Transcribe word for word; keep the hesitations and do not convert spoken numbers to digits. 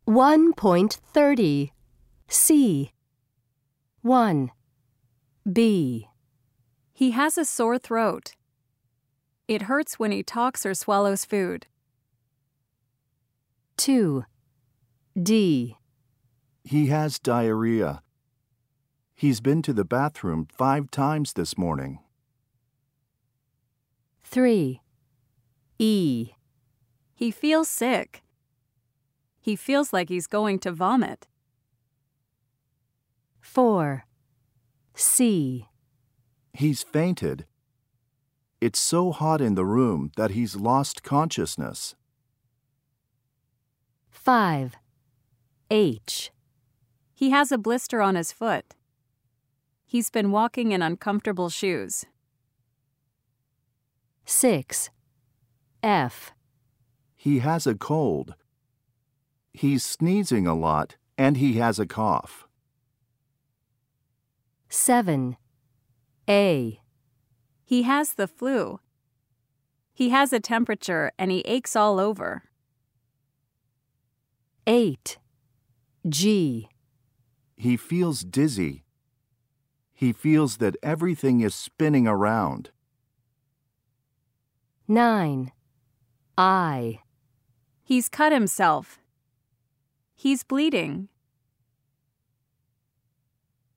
one point thirty. C. one. B. He has a sore throat. It hurts when he talks or swallows food. two. D. He has diarrhea. He's been to the bathroom five times this morning. three. E. He feels sick. He feels like he's going to vomit. four. C. He's fainted. It's so hot in the room that he's lost consciousness. five. H. He has a blister on his foot. He's been walking in uncomfortable shoes. six. F. He has a cold. He's sneezing a lot and he has a cough. seven. A. He has the flu. He has a temperature and he aches all over. eight. G. He feels dizzy. He feels that everything is spinning around. nine. I. He's cut himself. He's bleeding.